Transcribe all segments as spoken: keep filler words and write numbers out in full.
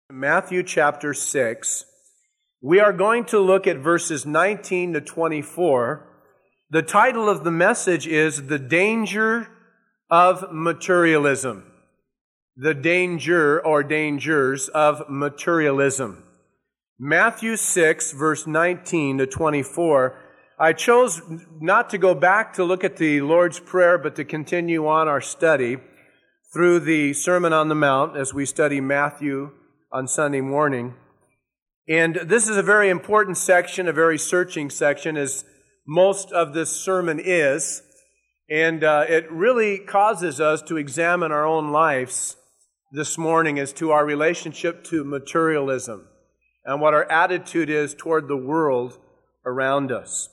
Matthew chapter six. We are going to look at verses nineteen to twenty-four. The title of the message is The Danger of Materialism. The danger or dangers of materialism. Matthew six, verse nineteen to twenty-four. I chose not to go back to look at the Lord's Prayer, but to continue on our study through the Sermon on the Mount as we study Matthew on Sunday morning. And this is a very important section, a very searching section, as most of this sermon is. And uh, it really causes us to examine our own lives this morning as to our relationship to materialism and what our attitude is toward the world around us.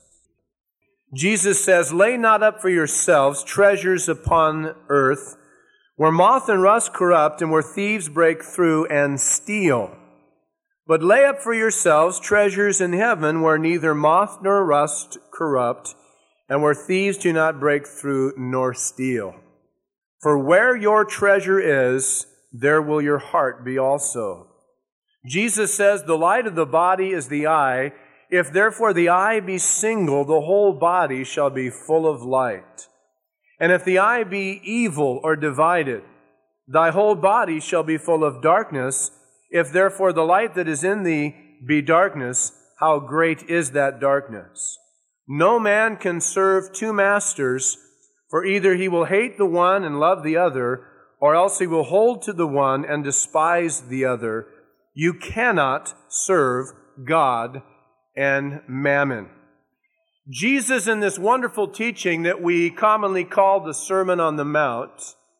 Jesus says, "Lay not up for yourselves treasures upon earth, where moth and rust corrupt, and where thieves break through and steal. But lay up for yourselves treasures in heaven, where neither moth nor rust corrupt, and where thieves do not break through nor steal. For where your treasure is, there will your heart be also." Jesus says, "The light of the body is the eye. If therefore the eye be single, the whole body shall be full of light. And if the eye be evil or divided, thy whole body shall be full of darkness. If therefore the light that is in thee be darkness, how great is that darkness? No man can serve two masters, for either he will hate the one and love the other, or else he will hold to the one and despise the other. You cannot serve God and mammon." Jesus, in this wonderful teaching that we commonly call the Sermon on the Mount,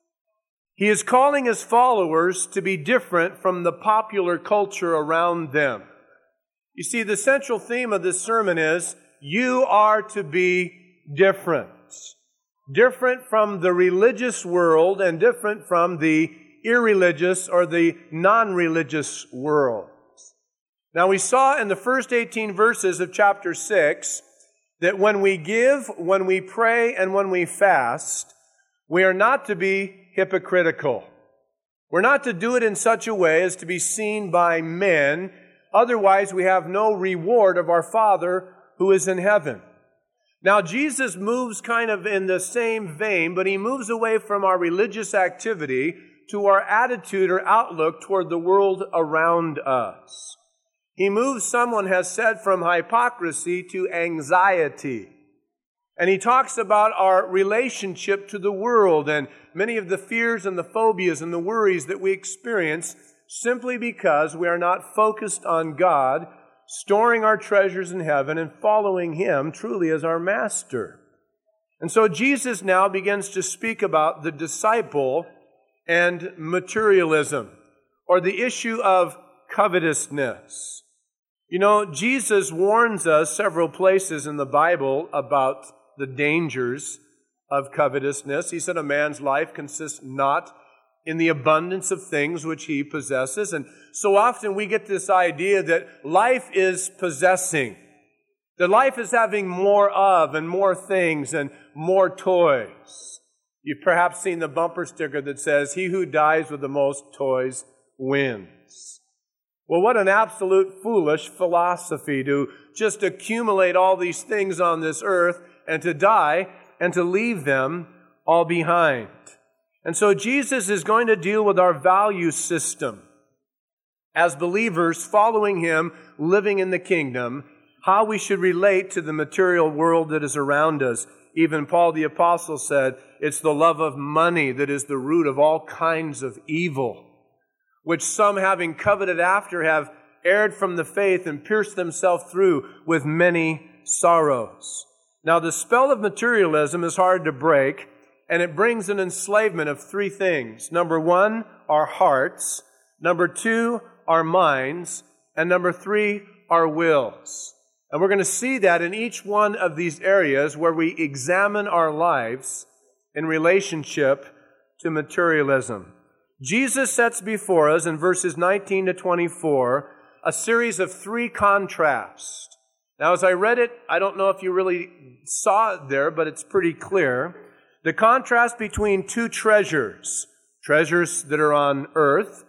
he is calling his followers to be different from the popular culture around them. You see, the central theme of this sermon is, you are to be different. Different from the religious world and different from the irreligious or the non-religious world. Now, we saw in the first eighteen verses of chapter six that when we give, when we pray, and when we fast, we are not to be hypocritical. We're not to do it in such a way as to be seen by men. Otherwise, we have no reward of our Father who is in heaven. Now, Jesus moves kind of in the same vein, but he moves away from our religious activity to our attitude or outlook toward the world around us. He moves, someone has said, from hypocrisy to anxiety. And he talks about our relationship to the world and many of the fears and the phobias and the worries that we experience simply because we are not focused on God, storing our treasures in heaven and following Him truly as our master. And so Jesus now begins to speak about the disciple and materialism, or the issue of covetousness. You know, Jesus warns us several places in the Bible about the dangers of covetousness. He said a man's life consists not in the abundance of things which he possesses. And so often we get this idea that life is possessing, that life is having more of and more things and more toys. You've perhaps seen the bumper sticker that says, "He who dies with the most toys wins." Well, what an absolute foolish philosophy to just accumulate all these things on this earth and to die and to leave them all behind. And so Jesus is going to deal with our value system as believers following Him, living in the kingdom, how we should relate to the material world that is around us. Even Paul the Apostle said, it's the love of money that is the root of all kinds of evil, which some, having coveted after, have erred from the faith and pierced themselves through with many sorrows. Now, the spell of materialism is hard to break, and it brings an enslavement of three things. Number one, our hearts. Number two, our minds. And number three, our wills. And we're going to see that in each one of these areas where we examine our lives in relationship to materialism. Jesus sets before us in verses nineteen to twenty-four a series of three contrasts. Now, as I read it, I don't know if you really saw it there, but it's pretty clear. The contrast between two treasures, treasures that are on earth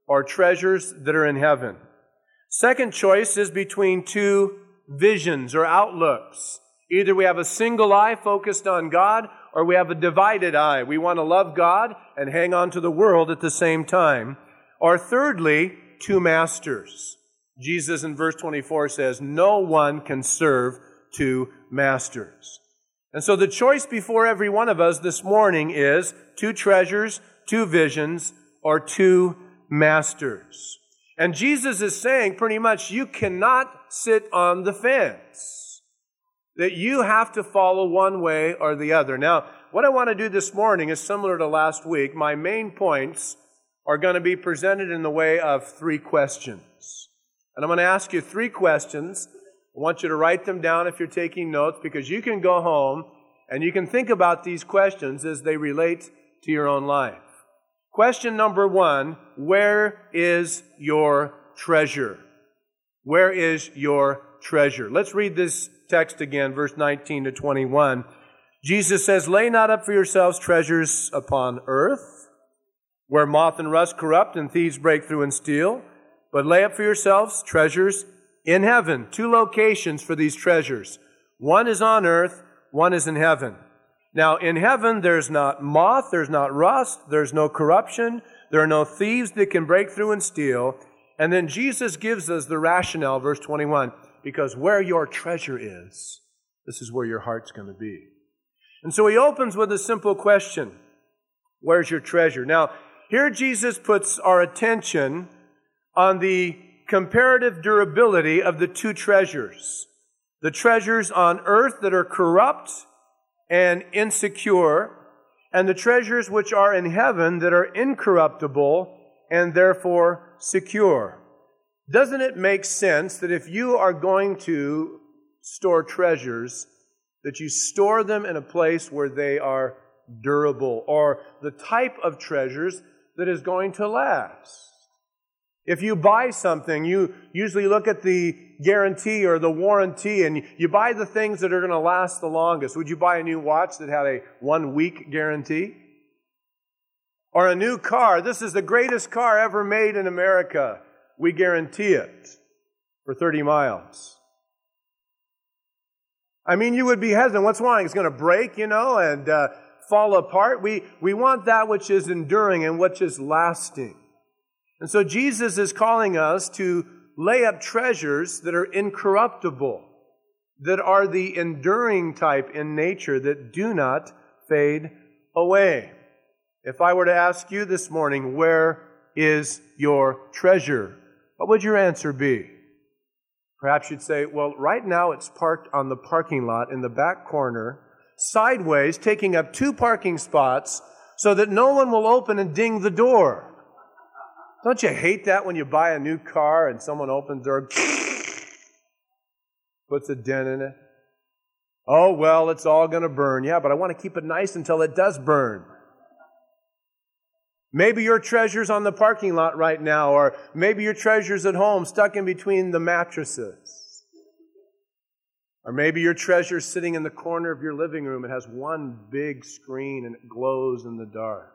or treasures that are in heaven. Second choice is between two visions or outlooks. Either we have a single eye focused on God, or we have a divided eye. We want to love God and hang on to the world at the same time. Or thirdly, two masters. Jesus in verse twenty-four says, no one can serve two masters. And so the choice before every one of us this morning is two treasures, two visions, or two masters. And Jesus is saying pretty much you cannot sit on the fence. That you have to follow one way or the other. Now, what I want to do this morning is similar to last week. My main points are going to be presented in the way of three questions. And I'm going to ask you three questions. I want you to write them down if you're taking notes, because you can go home and you can think about these questions as they relate to your own life. Question number one, where is your treasure? Where is your treasure? Let's read this text again, verse nineteen to twenty-one. Jesus says, lay not up for yourselves treasures upon earth, where moth and rust corrupt and thieves break through and steal, but lay up for yourselves treasures in heaven. Two locations for these treasures. One is on earth, one is in heaven. Now, in heaven, there's not moth, there's not rust, there's no corruption, there are no thieves that can break through and steal. And then Jesus gives us the rationale, verse twenty-one, because where your treasure is, this is where your heart's going to be. And so he opens with a simple question. Where's your treasure? Now, here Jesus puts our attention on the comparative durability of the two treasures. The treasures on earth that are corrupt and insecure, and the treasures which are in heaven that are incorruptible and therefore secure. Doesn't it make sense that if you are going to store treasures, that you store them in a place where they are durable, or the type of treasures that is going to last? If you buy something, you usually look at the guarantee or the warranty, and you buy the things that are going to last the longest. Would you buy a new watch that had a one-week guarantee? Or a new car? This is the greatest car ever made in America. We guarantee it for thirty miles. I mean, you would be hesitant. What's wrong? It's going to break, you know, and uh, fall apart. We, we want that which is enduring and which is lasting. And so Jesus is calling us to lay up treasures that are incorruptible, that are the enduring type in nature, that do not fade away. If I were to ask you this morning, where is your treasure? What would your answer be? Perhaps you'd say, well, right now it's parked on the parking lot in the back corner, sideways, taking up two parking spots so that no one will open and ding the door. Don't you hate that when you buy a new car and someone opens the door, puts a dent in it? Oh, well, it's all going to burn. Yeah, but I want to keep it nice until it does burn. Maybe your treasure's on the parking lot right now, or maybe your treasure's at home, stuck in between the mattresses. Or maybe your treasure's sitting in the corner of your living room. It has one big screen and it glows in the dark.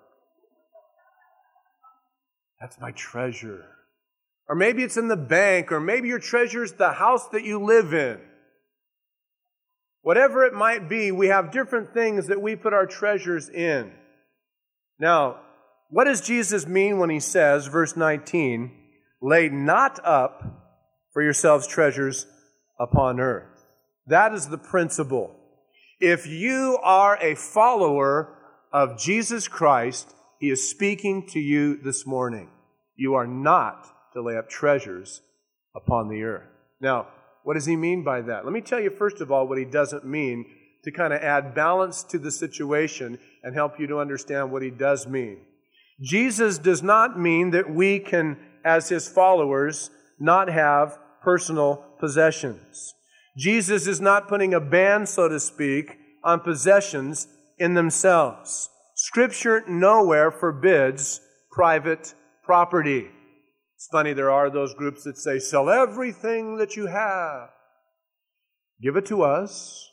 That's my treasure. Or maybe it's in the bank, or maybe your treasure's the house that you live in. Whatever it might be, we have different things that we put our treasures in. Now, what does Jesus mean when he says, verse nineteen, lay not up for yourselves treasures upon earth? That is the principle. If you are a follower of Jesus Christ, he is speaking to you this morning. You are not to lay up treasures upon the earth. Now, what does he mean by that? Let me tell you first of all what he doesn't mean, to kind of add balance to the situation and help you to understand what he does mean. Jesus does not mean that we can, as his followers, not have personal possessions. Jesus is not putting a ban, so to speak, on possessions in themselves. Scripture nowhere forbids private property. It's funny, there are those groups that say, sell everything that you have. Give it to us.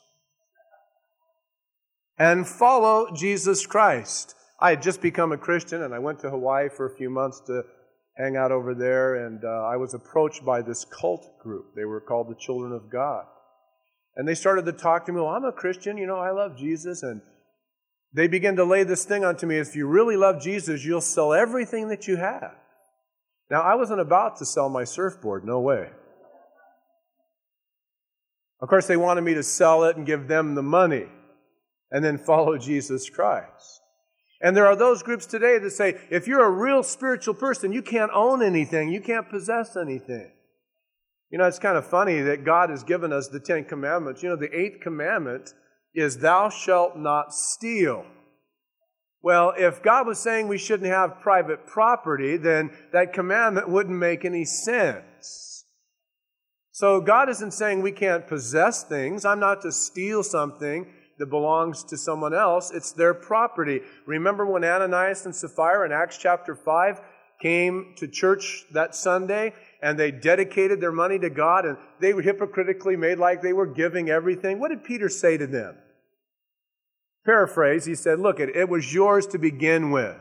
And follow Jesus Christ. I had just become a Christian, and I went to Hawaii for a few months to hang out over there, and uh, I was approached by this cult group. They were called the Children of God. And they started to talk to me, well, I'm a Christian, you know, I love Jesus. And they began to lay this thing onto me, if you really love Jesus, you'll sell everything that you have. Now, I wasn't about to sell my surfboard, no way. Of course, they wanted me to sell it and give them the money and then follow Jesus Christ. And there are those groups today that say, if you're a real spiritual person, you can't own anything, you can't possess anything. You know, it's kind of funny that God has given us the Ten Commandments. You know, the eighth commandment is, thou shalt not steal. Well, if God was saying we shouldn't have private property, then that commandment wouldn't make any sense. So God isn't saying we can't possess things. I'm not to steal something that belongs to someone else. It's their property. Remember when Ananias and Sapphira in Acts chapter five came to church that Sunday and they dedicated their money to God and they were hypocritically made like they were giving everything? What did Peter say to them? Paraphrase, he said, look, it, it was yours to begin with.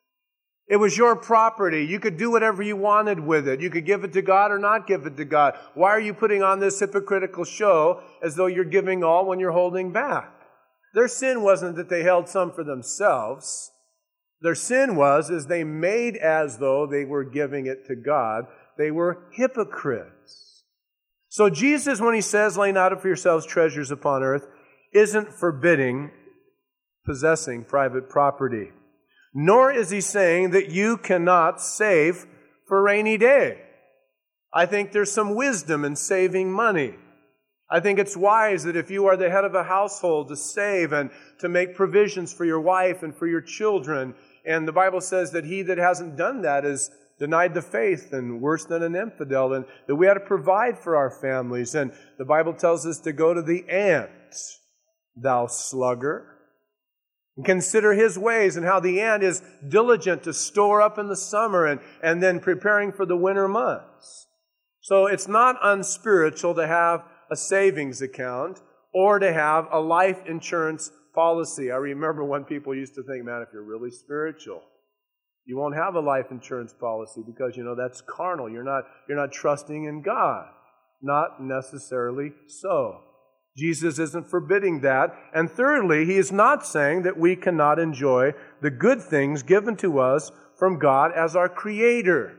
It was your property. You could do whatever you wanted with it. You could give it to God or not give it to God. Why are you putting on this hypocritical show as though you're giving all when you're holding back? Their sin wasn't that they held some for themselves. Their sin was is they made as though they were giving it to God. They were hypocrites. So Jesus, when he says, lay not up for yourselves treasures upon earth, isn't forbidding possessing private property. Nor is he saying that you cannot save for a rainy day. I think there's some wisdom in saving money. I think it's wise that if you are the head of a household to save and to make provisions for your wife and for your children. And the Bible says that he that hasn't done that is denied the faith and worse than an infidel, and that we had to provide for our families. And the Bible tells us to go to the ant, thou sluggard, and consider his ways and how the ant is diligent to store up in the summer and, and then preparing for the winter months. So it's not unspiritual to have a savings account or to have a life insurance policy. I remember when people used to think, man, if you're really spiritual, you won't have a life insurance policy because, you know, that's carnal. You're not, you're not trusting in God. Not necessarily so. Jesus isn't forbidding that. And thirdly, he is not saying that we cannot enjoy the good things given to us from God as our Creator.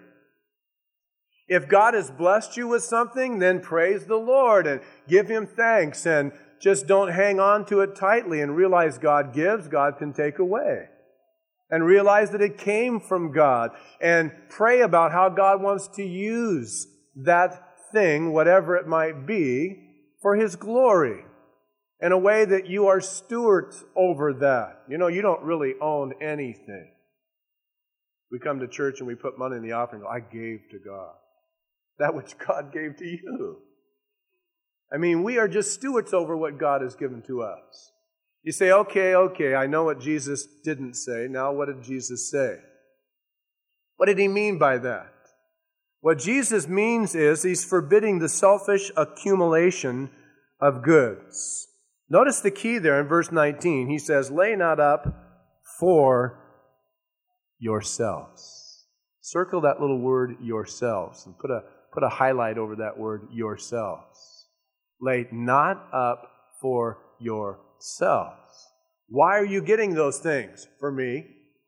If God has blessed you with something, then praise the Lord and give Him thanks, and just don't hang on to it tightly and realize God gives, God can take away. And realize that it came from God, and pray about how God wants to use that thing, whatever it might be, for His glory, in a way that you are stewards over that. You know, you don't really own anything. We come to church and we put money in the offering and go, I gave to God that which God gave to you. I mean, we are just stewards over what God has given to us. You say, okay, okay, I know what Jesus didn't say. Now what did Jesus say? What did He mean by that? What Jesus means is He's forbidding the selfish accumulation of goods. Notice the key there in verse nineteen. He says, lay not up for yourselves. Circle that little word, yourselves, and put a, put a highlight over that word, yourselves. Lay not up for yourselves. Why are you getting those things? For me.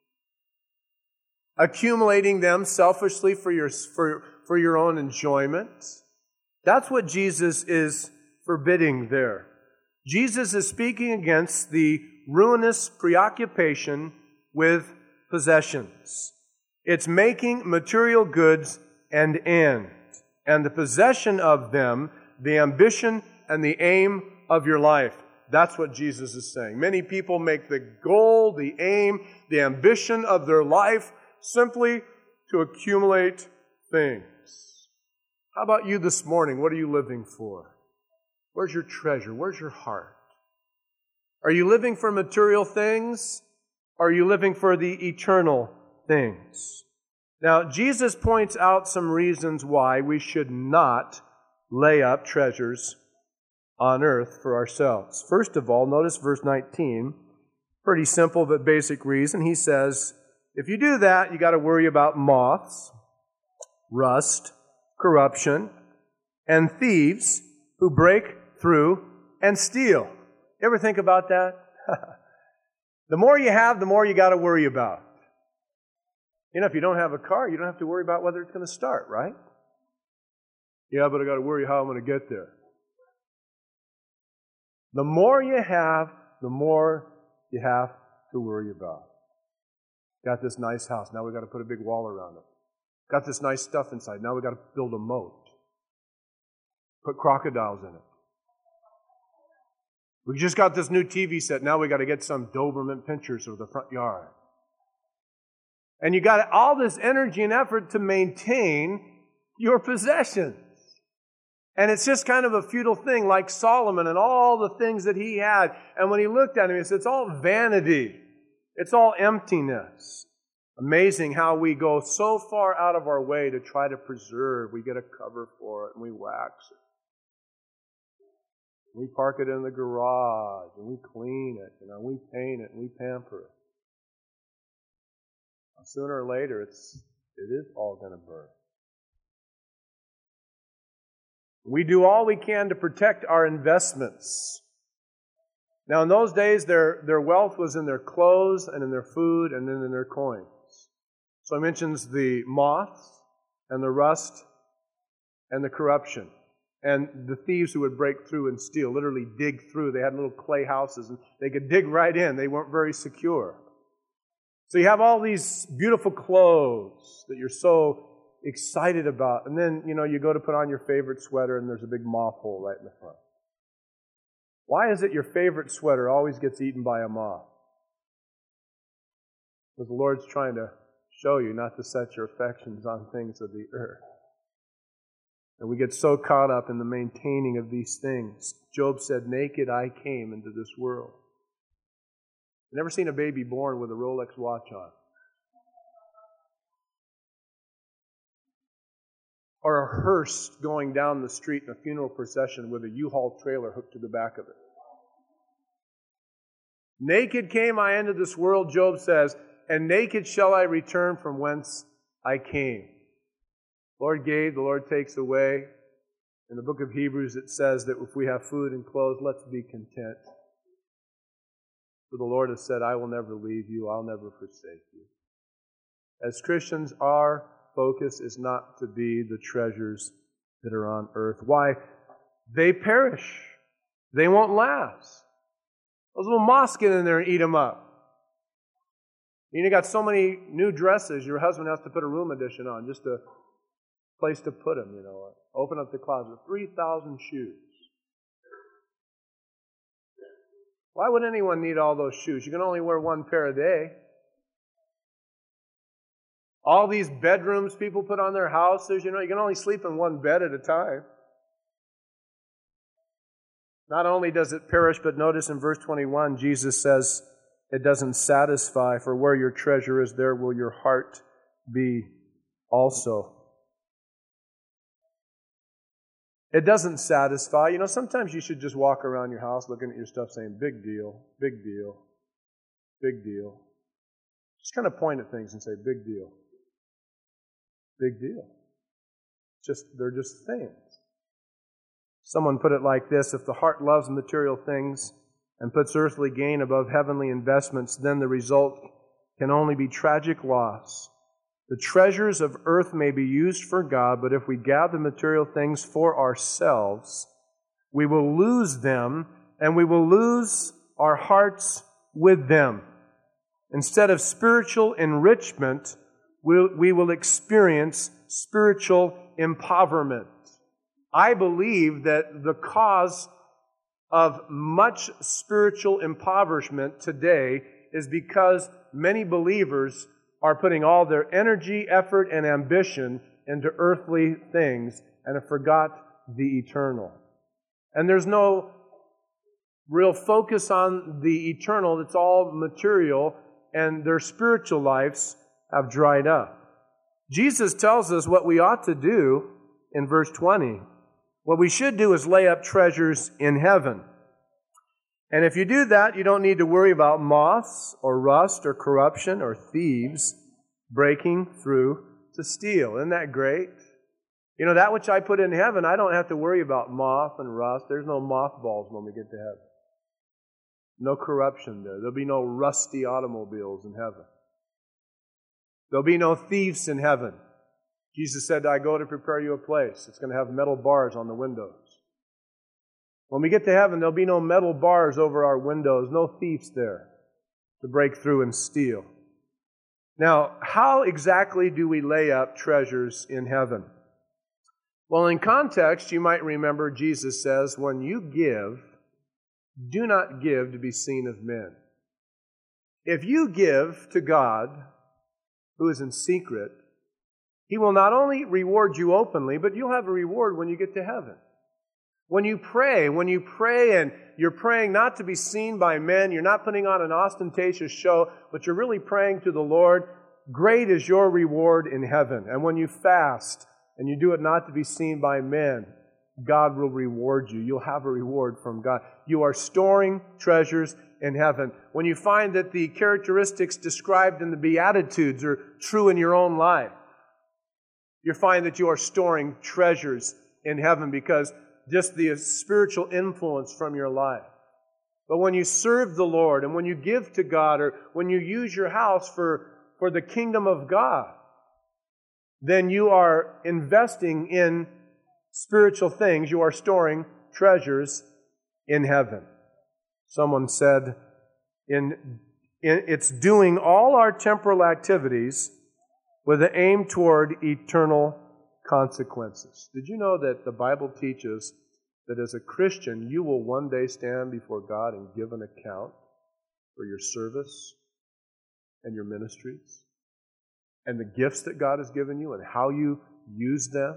Accumulating them selfishly for your, for, for your own enjoyment. That's what Jesus is forbidding there. Jesus is speaking against the ruinous preoccupation with possessions. It's making material goods an end, and the possession of them the ambition and the aim of your life. That's what Jesus is saying. Many people make the goal, the aim, the ambition of their life simply to accumulate things. How about you this morning? What are you living for? Where's your treasure? Where's your heart? Are you living for material things? Or are you living for the eternal things? Now, Jesus points out some reasons why we should not lay up treasures on earth for ourselves. First of all, notice verse nineteen. Pretty simple but basic reason. He says, if you do that, you got to worry about moths. rust, corruption, and thieves who break through and steal. You ever think about that? The more you have, the more you got to worry about. You know, if you don't have a car, you don't have to worry about whether it's going to start, right? Yeah, but I got to worry how I'm going to get there. The more you have, the more you have to worry about. Got this nice house. Now we've got to put a big wall around it. Got this nice stuff inside. Now we've got to build a moat. Put crocodiles in it. We just got this new T V set. Now we've got to get some Doberman pinschers for the front yard. And you got all this energy and effort to maintain your possessions. And it's just kind of a futile thing, like Solomon and all the things that he had. And when he looked at him, he said, it's all vanity. It's all emptiness. Amazing how we go so far out of our way to try to preserve. We get a cover for it and we wax it. We park it in the garage and we clean it, you know, we paint it and we pamper it. Sooner or later, it's it is all going to burn. We do all we can to protect our investments. Now, in those days, their, their wealth was in their clothes and in their food and then in their coins. So he mentions the moths and the rust and the corruption and the thieves who would break through and steal, literally dig through. They had little clay houses and they could dig right in. They weren't very secure. So you have all these beautiful clothes that you're so excited about. And then, you know, you go to put on your favorite sweater and there's a big moth hole right in the front. Why is it your favorite sweater always gets eaten by a moth? Because the Lord's trying to show you not to set your affections on things of the earth. And we get so caught up in the maintaining of these things. Job said, naked I came into this world. I've never seen a baby born with a Rolex watch on. Or a hearse going down the street in a funeral procession with a U-Haul trailer hooked to the back of it. Naked came I into this world, Job says, and naked shall I return from whence I came. The Lord gave, the Lord takes away. In the book of Hebrews it says that if we have food and clothes, let's be content. For the Lord has said, I will never leave you, I'll never forsake you. As Christians, our focus is not to be the treasures that are on earth. Why? They perish. They won't last. Those little moths get in there and eat them up. You got so many new dresses, your husband has to put a room addition on, just a place to put them, you know. Open up the closet. three thousand shoes. Why would anyone need all those shoes? You can only wear one pair a day. All these bedrooms people put on their houses, you know, you can only sleep in one bed at a time. Not only does it perish, but notice in verse twenty-one, Jesus says it doesn't satisfy, for where your treasure is, there will your heart be also. It doesn't satisfy. You know, sometimes you should just walk around your house looking at your stuff saying, big deal, big deal, big deal. Just kind of point at things and say, big deal. Big deal. Just, they're just things. Someone put it like this: if the heart loves material things and puts earthly gain above heavenly investments, then the result can only be tragic loss. The treasures of earth may be used for God, but if we gather material things for ourselves, we will lose them, and we will lose our hearts with them. Instead of spiritual enrichment, we will experience spiritual impoverishment. I believe that the cause of much spiritual impoverishment today is because many believers are putting all their energy, effort, and ambition into earthly things and have forgot the eternal. And there's no real focus on the eternal. It's all material, and their spiritual lives have dried up. Jesus tells us what we ought to do in verse twenty. What we should do is lay up treasures in heaven. And if you do that, you don't need to worry about moths or rust or corruption or thieves breaking through to steal. Isn't that great? You know, that which I put in heaven, I don't have to worry about moth and rust. There's no mothballs when we get to heaven. No corruption there. There'll be no rusty automobiles in heaven. There'll be no thieves in heaven. Jesus said, I go to prepare you a place. It's going to have metal bars on the windows. When we get to heaven, there'll be no metal bars over our windows, no thieves there to break through and steal. Now, how exactly do we lay up treasures in heaven? Well, in context, you might remember Jesus says, when you give, do not give to be seen of men. If you give to God, who is in secret, He will not only reward you openly, but you'll have a reward when you get to heaven. When you pray, when you pray and you're praying not to be seen by men, you're not putting on an ostentatious show, but you're really praying to the Lord, great is your reward in heaven. And when you fast and you do it not to be seen by men, God will reward you. You'll have a reward from God. You are storing treasures in heaven. When you find that the characteristics described in the Beatitudes are true in your own life, you find that you are storing treasures in heaven because just the spiritual influence from your life. But when you serve the Lord and when you give to God or when you use your house for, for the kingdom of God, then you are investing in spiritual things. You are storing treasures in heaven. Someone said, in, in, it's doing all our temporal activities with an aim toward eternal consequences. Did you know that the Bible teaches that as a Christian, you will one day stand before God and give an account for your service and your ministries and the gifts that God has given you and how you use them?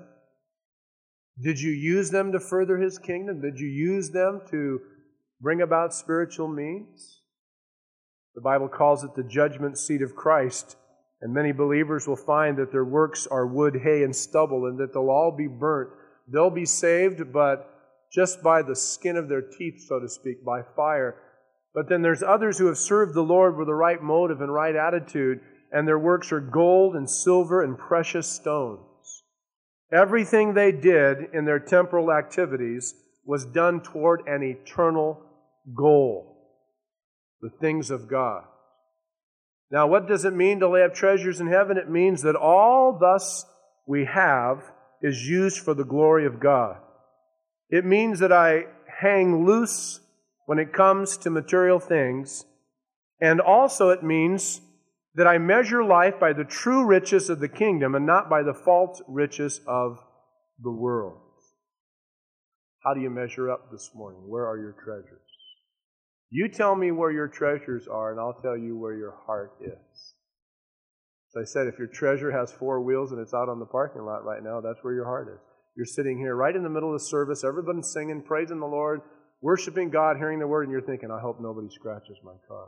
Did you use them to further His kingdom? Did you use them to bring about spiritual means? The Bible calls it the judgment seat of Christ. And many believers will find that their works are wood, hay, and stubble, and that they'll all be burnt. They'll be saved, but just by the skin of their teeth, so to speak, by fire. But then there's others who have served the Lord with the right motive and right attitude, and their works are gold and silver and precious stones. Everything they did in their temporal activities was done toward an eternal goal, the things of God. Now, what does it mean to lay up treasures in heaven? It means that all thus we have is used for the glory of God. It means that I hang loose when it comes to material things, and also it means that I measure life by the true riches of the kingdom and not by the false riches of the world. How do you measure up this morning? Where are your treasures? You tell me where your treasures are, and I'll tell you where your heart is. As I said, if your treasure has four wheels and it's out on the parking lot right now, that's where your heart is. You're sitting here right in the middle of the service, everybody's singing, praising the Lord, worshiping God, hearing the Word, and you're thinking, I hope nobody scratches my car.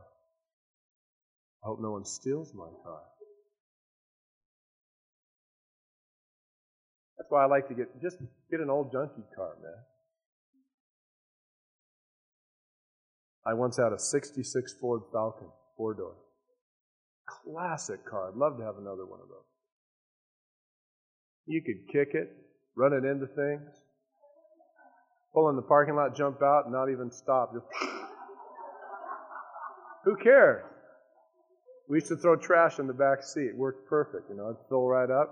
I hope no one steals my car. That's why I like to get, just get an old junky car, man. I once had a sixty-six Ford Falcon, four-door. Classic car. I'd love to have another one of those. You could kick it, run it into things, pull in the parking lot, jump out, and not even stop. Just who cares? We used to throw trash in the back seat. It worked perfect. You know, it'd fill right up.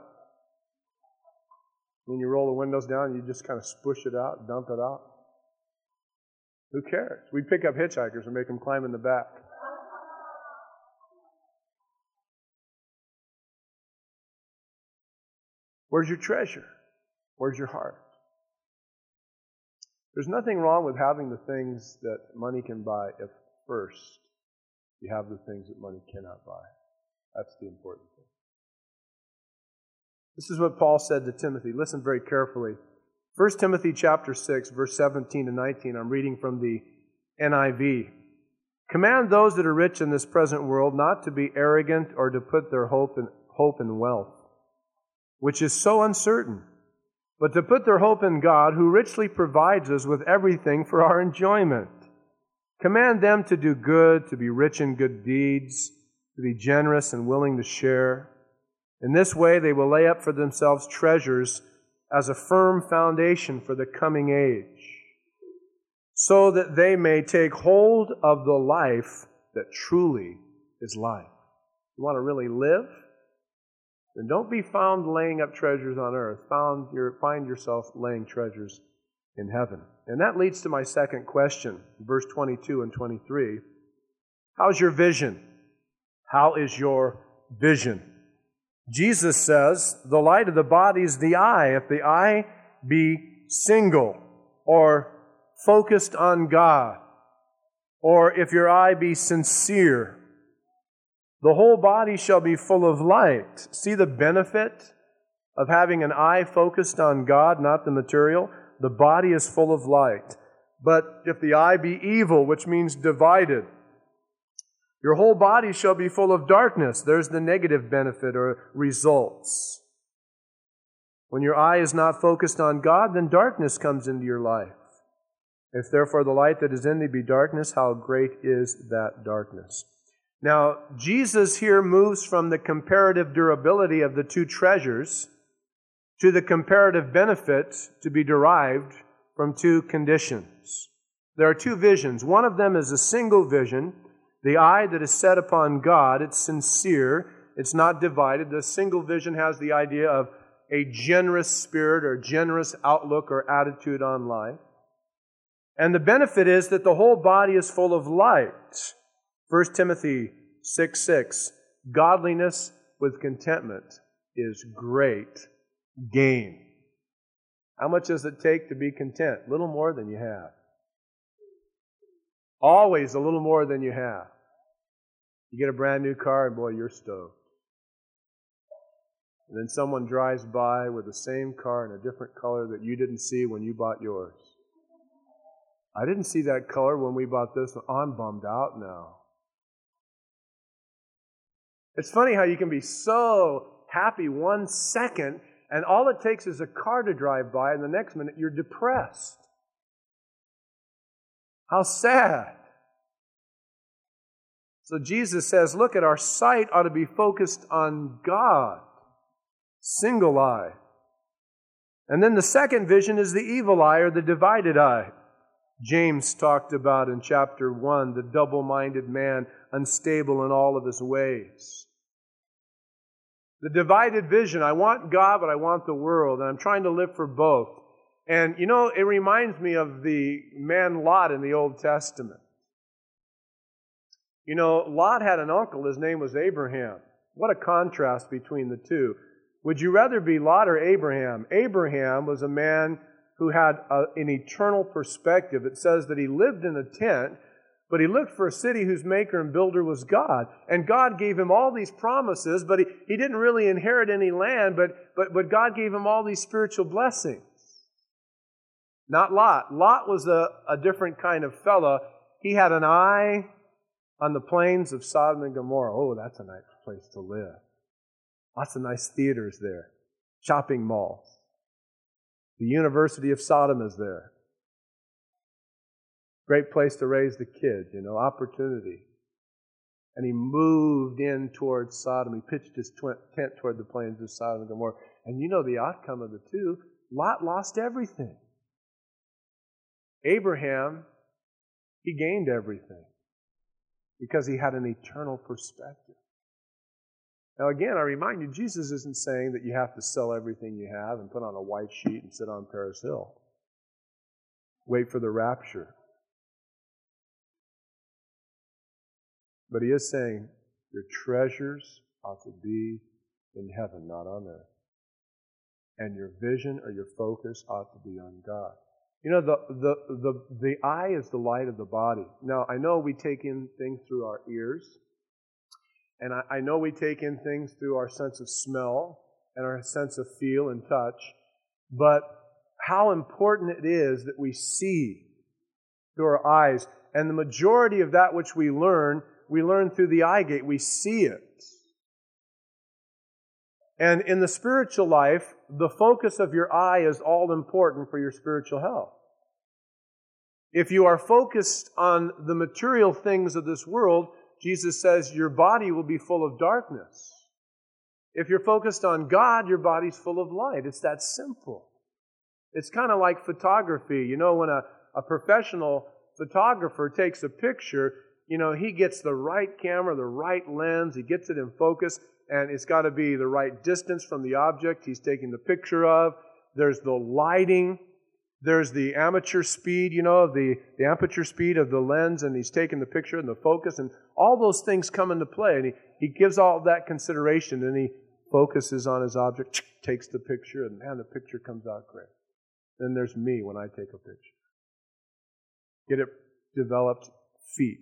When you roll the windows down, you just kind of spush it out, dump it out. Who cares? We'd pick up hitchhikers and make them climb in the back. Where's your treasure? Where's your heart? There's nothing wrong with having the things that money can buy if first you have the things that money cannot buy. That's the important thing. This is what Paul said to Timothy. Listen very carefully. First Timothy chapter six, verse seventeen to nineteen. I'm reading from the N I V. Command those that are rich in this present world not to be arrogant or to put their hope in, hope in wealth, which is so uncertain, but to put their hope in God, who richly provides us with everything for our enjoyment. Command them to do good, to be rich in good deeds, to be generous and willing to share, In this way, they will lay up for themselves treasures as a firm foundation for the coming age, so that they may take hold of the life that truly is life. You want to really live? Then don't be found laying up treasures on earth. Found your, find yourself laying treasures in heaven. And that leads to my second question, verse twenty-two and twenty-three. How's your vision? How is your vision? Jesus says, the light of the body is the eye. If the eye be single or focused on God, or if your eye be sincere, the whole body shall be full of light. See the benefit of having an eye focused on God, not the material? The body is full of light. But if the eye be evil, which means divided, your whole body shall be full of darkness. There's the negative benefit or results. When your eye is not focused on God, then darkness comes into your life. If therefore the light that is in thee be darkness, how great is that darkness? Now, Jesus here moves from the comparative durability of the two treasures to the comparative benefit to be derived from two conditions. There are two visions. One of them is a single vision, the eye that is set upon God. It's sincere. It's not divided. The single vision has the idea of a generous spirit or generous outlook or attitude on life. And the benefit is that the whole body is full of light. First Timothy six six, godliness with contentment is great gain. How much does it take to be content? Little more than you have. Always a little more than you have. You get a brand new car and boy, you're stoked. And then someone drives by with the same car in a different color that you didn't see when you bought yours. I didn't see that color when we bought this one. Oh, I'm bummed out now. It's funny how you can be so happy one second, and all it takes is a car to drive by, and the next minute you're depressed. How sad. So Jesus says, look, at our sight ought to be focused on God. Single eye. And then the second vision is the evil eye or the divided eye. James talked about in chapter one, the double-minded man, unstable in all of his ways. The divided vision, I want God, but I want the world, and I'm trying to live for both. And, you know, it reminds me of the man Lot in the Old Testament. You know, Lot had an uncle, his name was Abraham. What a contrast between the two. Would you rather be Lot or Abraham? Abraham was a man who had a, an eternal perspective. It says that he lived in a tent, but he looked for a city whose maker and builder was God. And God gave him all these promises, but he, he didn't really inherit any land, but, but, but God gave him all these spiritual blessings. Not Lot. Lot was a, a different kind of fella. He had an eye on the plains of Sodom and Gomorrah. Oh, that's a nice place to live. Lots of nice theaters there. Shopping malls. The University of Sodom is there. Great place to raise the kids, you know, opportunity. And he moved in towards Sodom. He pitched his tent toward the plains of Sodom and Gomorrah. And you know the outcome of the two. Lot lost everything. Abraham, he gained everything because he had an eternal perspective. Now again, I remind you, Jesus isn't saying that you have to sell everything you have and put on a white sheet and sit on Paris Hill. Wait for the rapture. But he is saying your treasures ought to be in heaven, not on earth. And your vision or your focus ought to be on God. You know, the, the, the, the eye is the light of the body. Now, I know we take in things through our ears. And I, I know we take in things through our sense of smell and our sense of feel and touch. But how important it is that we see through our eyes. And the majority of that which we learn, we learn through the eye gate. We see it. And in the spiritual life, the focus of your eye is all important for your spiritual health. If you are focused on the material things of this world, Jesus says your body will be full of darkness. If you're focused on God, your body's full of light. It's that simple. It's kind of like photography. You know, when a, a professional photographer takes a picture, you know, he gets the right camera, the right lens, he gets it in focus, and it's got to be the right distance from the object he's taking the picture of. There's the lighting. There's the amateur speed, you know, the, the aperture speed of the lens, and he's taking the picture and the focus, and all those things come into play, and he, he gives all that consideration, and he focuses on his object, takes the picture, and man, the picture comes out great. Then there's me when I take a picture. Get it developed feet.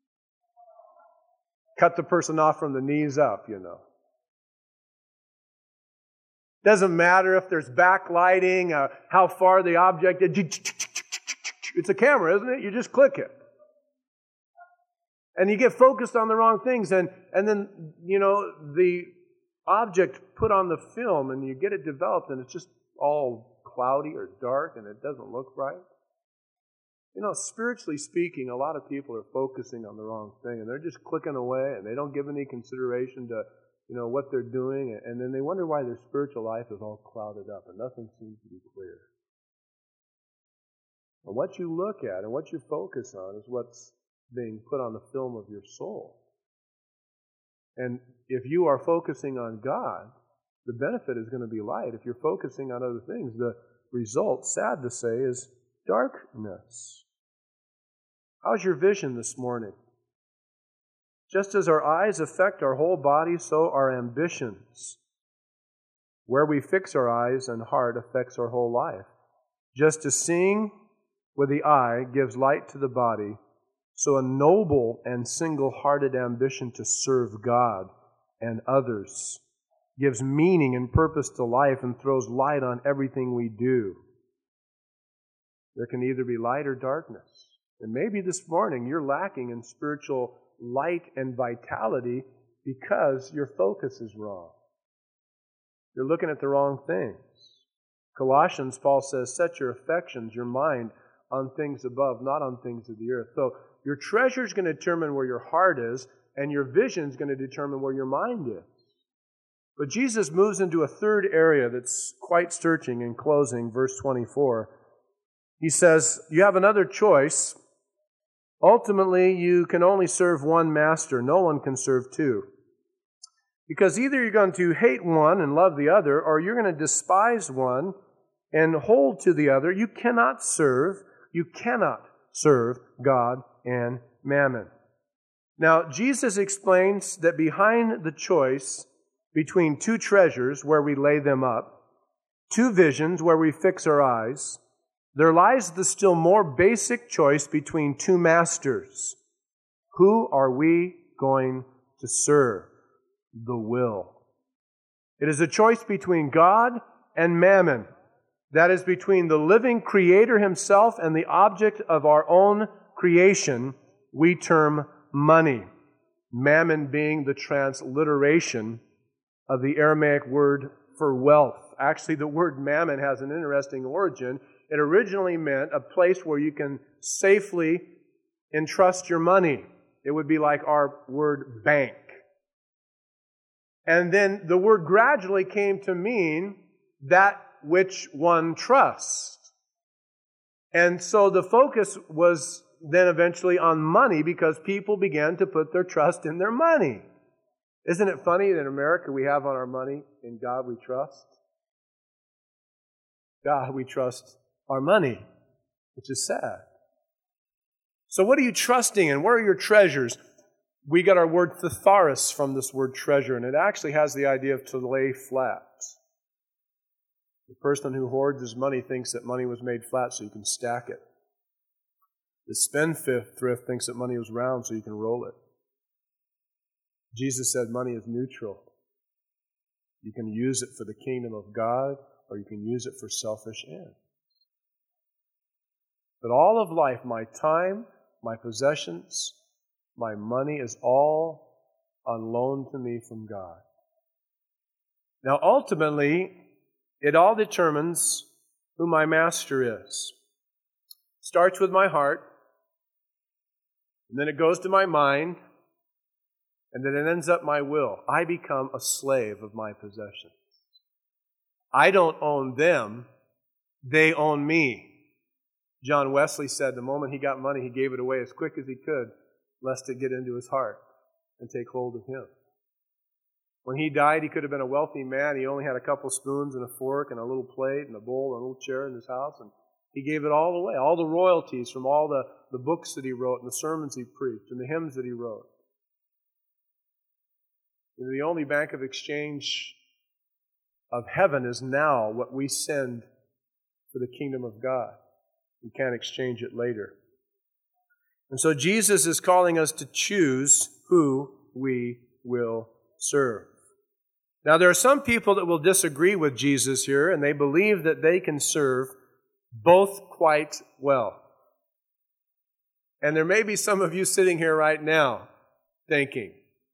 Cut the person off from the knees up, you know. Doesn't matter if there's backlighting, uh, how far the object is. It's a camera, isn't it? You just click it. And you get focused on the wrong things, and, and then, you know, the object put on the film, and you get it developed, and it's just all cloudy or dark, and it doesn't look right. You know, spiritually speaking, a lot of people are focusing on the wrong thing, and they're just clicking away, and they don't give any consideration to, you know, what they're doing, and then they wonder why their spiritual life is all clouded up, and nothing seems to be clear. And what you look at and what you focus on is what's being put on the film of your soul. And if you are focusing on God, the benefit is going to be light. If you're focusing on other things, the result, sad to say, is darkness. How's your vision this morning? Just as our eyes affect our whole body, so our ambitions. Where we fix our eyes and heart affects our whole life. Just as seeing with the eye gives light to the body, so a noble and single-hearted ambition to serve God and others gives meaning and purpose to life and throws light on everything we do. There can either be light or darkness. And maybe this morning you're lacking in spiritual light and vitality because your focus is wrong. You're looking at the wrong things. Colossians, Paul says, set your affections, your mind, on things above, not on things of the earth. So your treasure is going to determine where your heart is, and your vision is going to determine where your mind is. But Jesus moves into a third area that's quite searching in closing, verse twenty-four. He says, you have another choice. Ultimately, you can only serve one master. No one can serve two. Because either you're going to hate one and love the other, or you're going to despise one and hold to the other. You cannot serve, you cannot serve God and mammon. Now, Jesus explains that behind the choice between two treasures where we lay them up, two visions where we fix our eyes, there lies the still more basic choice between two masters. Who are we going to serve? The will. It is a choice between God and mammon. That is between the living Creator Himself and the object of our own creation we term money. Mammon being the transliteration of the Aramaic word for wealth. Actually, the word mammon has an interesting origin. It originally meant a place where you can safely entrust your money. It would be like our word bank. And then the word gradually came to mean that which one trusts. And so the focus was then eventually on money because people began to put their trust in their money. Isn't it funny that in America we have on our money, in God we trust? God we trust our money, which is sad. So what are you trusting in? Where are your treasures? We got our word thesaurus from this word treasure, and it actually has the idea of to lay flat. The person who hoards his money thinks that money was made flat so you can stack it. The spendthrift thinks that money was round so you can roll it. Jesus said money is neutral. You can use it for the kingdom of God, or you can use it for selfish ends. But all of life, my time, my possessions, my money is all on loan to me from God. Now, ultimately, it all determines who my master is. It starts with my heart, and then it goes to my mind, and that it ends up my will, I become a slave of my possessions. I don't own them, they own me. John Wesley said the moment he got money, he gave it away as quick as he could, lest it get into his heart and take hold of him. When he died, he could have been a wealthy man. He only had a couple spoons and a fork and a little plate and a bowl and a little chair in his house, and he gave it all away, all the royalties from all the, the books that he wrote and the sermons he preached and the hymns that he wrote. And the only bank of exchange of heaven is now what we send for the kingdom of God. We can't exchange it later. And so Jesus is calling us to choose who we will serve. Now, there are some people that will disagree with Jesus here, and they believe that they can serve both quite well. And there may be some of you sitting here right now thinking,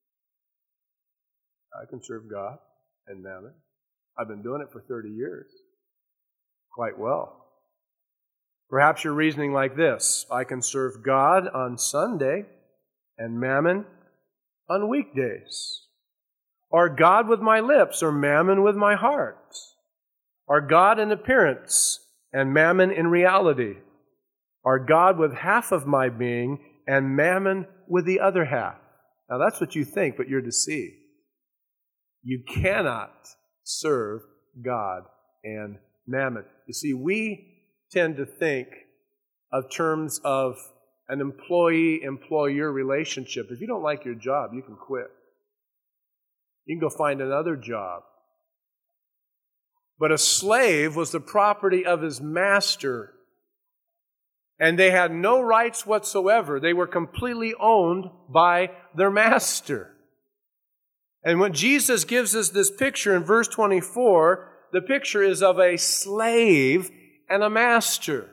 I can serve God and mammon. I've been doing it for thirty years. Quite well. Perhaps you're reasoning like this: I can serve God on Sunday and mammon on weekdays. Or God with my lips, or mammon with my heart. Or God in appearance and mammon in reality. Or God with half of my being and mammon with the other half. Now that's what you think, but you're deceived. You cannot serve God and mammon. You see, we tend to think of terms of an employee-employer relationship. If you don't like your job, you can quit. You can go find another job. But a slave was the property of his master, and they had no rights whatsoever. They were completely owned by their master. And when Jesus gives us this picture in verse twenty-four, the picture is of a slave and a master.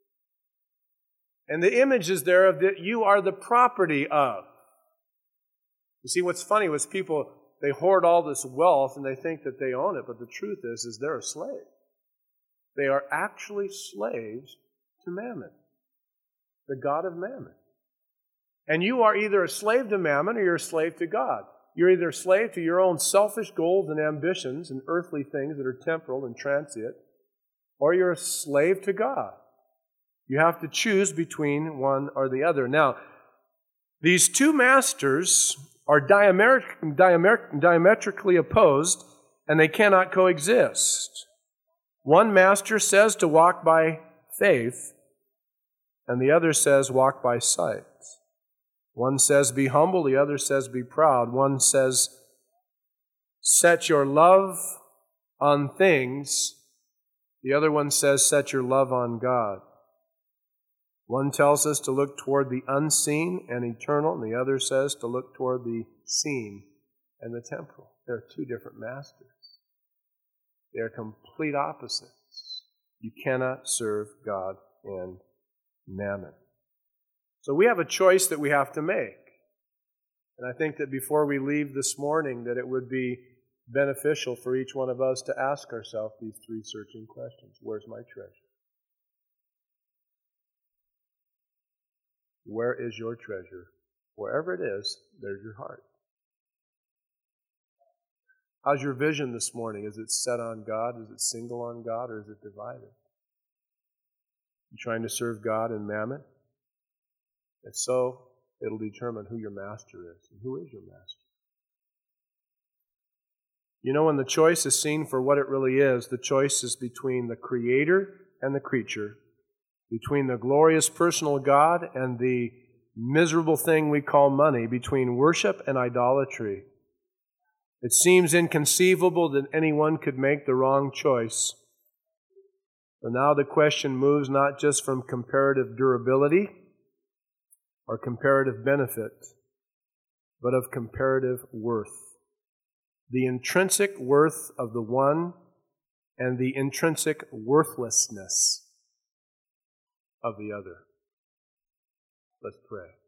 And the image is there of that you are the property of. You see, what's funny was people, they hoard all this wealth and they think that they own it, but the truth is, is they're a slave. They are actually slaves to Mammon, the god of Mammon. And you are either a slave to Mammon or you're a slave to God. You're either a slave to your own selfish goals and ambitions and earthly things that are temporal and transient, or you're a slave to God. You have to choose between one or the other. Now, these two masters are diametric, diametric, diametrically opposed, and they cannot coexist. One master says to walk by faith, and the other says walk by sight. One says be humble, the other says be proud. One says set your love on things, the other one says set your love on God. One tells us to look toward the unseen and eternal, and the other says to look toward the seen and the temporal. There are two different masters. They are complete opposites. You cannot serve God and Mammon. So we have a choice that we have to make. And I think that before we leave this morning, that it would be beneficial for each one of us to ask ourselves these three searching questions. Where's my treasure? Where is your treasure? Wherever it is, there's your heart. How's your vision this morning? Is it set on God? Is it single on God? Or is it divided? You trying to serve God and Mammon? If so, it'll determine who your master is. And who is your master? You know, when the choice is seen for what it really is, the choice is between the Creator and the creature, between the glorious personal God and the miserable thing we call money, between worship and idolatry. It seems inconceivable that anyone could make the wrong choice. But now the question moves not just from comparative durability or comparative benefit, but of comparative worth. The intrinsic worth of the one and the intrinsic worthlessness of the other. Let's pray.